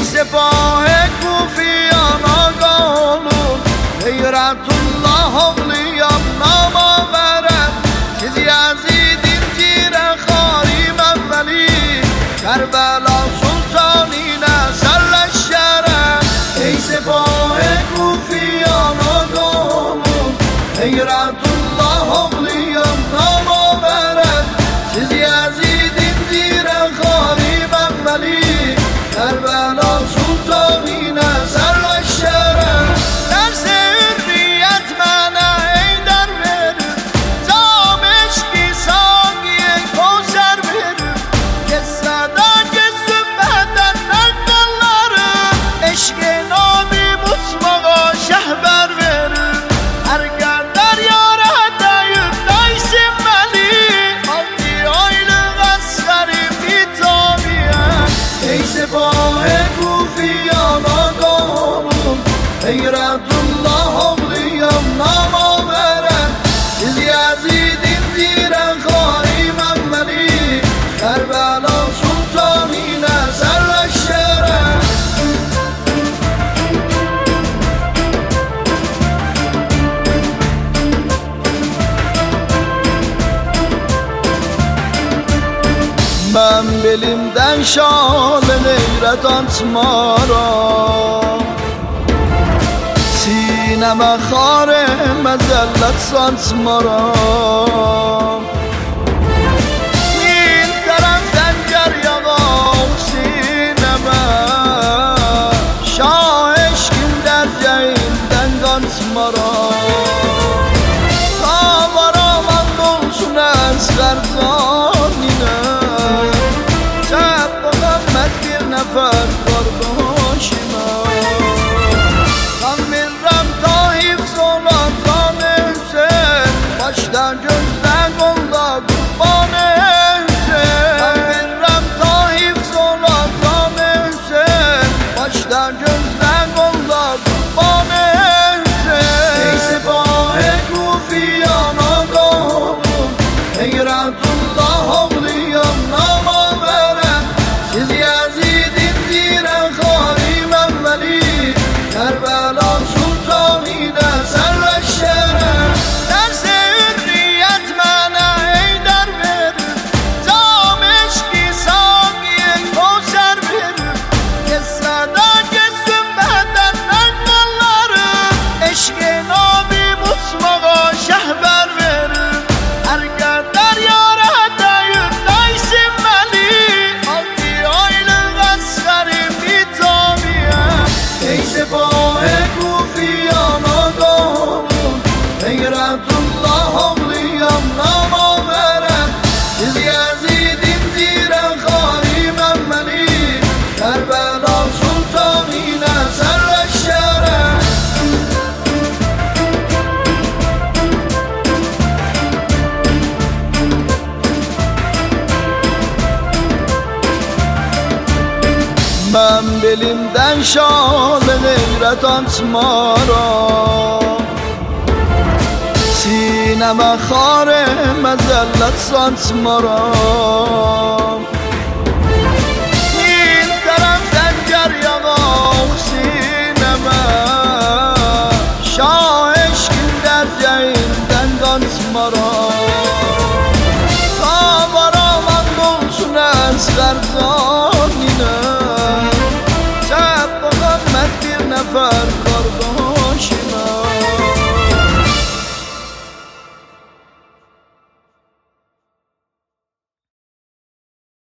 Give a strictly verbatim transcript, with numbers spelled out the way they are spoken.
ای سپاه کوفیان آگاهون غیرت الله حقلیم نام آورد چیزی یزیدین زیر خاریم اولی کربلا سلطانی نسل لشکره ای سپاه کوفیان آگاهون غیرت الله حقلیم نام آورد چیزی یزیدین زیر خاریم اولی کربلا سلطانی نسل لشکره در سریت من ای در verir Zameşki sangiye konser verir Kesada gözüm benden nakkalları Eşke nabi mutmağa şehber verir Her kadar yara dayıp dayısın veli Altı aylık askerim itabiye Ey sepah kufiyan ağalarım Gayretullah havliyem nama veren Siz Yazid'in diren harim emmeli Kerbela sultanine serleşere Ben belimden şal gayret atmaram Sineme khare mezellet sansmaram Min taraftan ger yağak sineme Şah eşkin derceğinden kansmaram Tavaram andolsun esger zanine Sen Muhammed bir nefer kardeşime Başta gözden kolda kurban Hüseyin Ben verrem tahif sonra kan Hüseyin Başta gözden kolda kurban Hüseyin Ey sepah kufiyan ağalarım Gayretullah havliyem nama veren Siz Yazid'in diren harim emmeli Kerbela sultanine serleşere Gayretullah havliyem nama veren Siz Yazid'in diren harim emmeli Kerbela sultanine serleşere Ben belimden şal gayret atmaram Sineme khare mezellet sansmaram Min taraftan ger yağak sineme Şah eşkin derceğinden kansmaram Tavaram andolsun esger zanine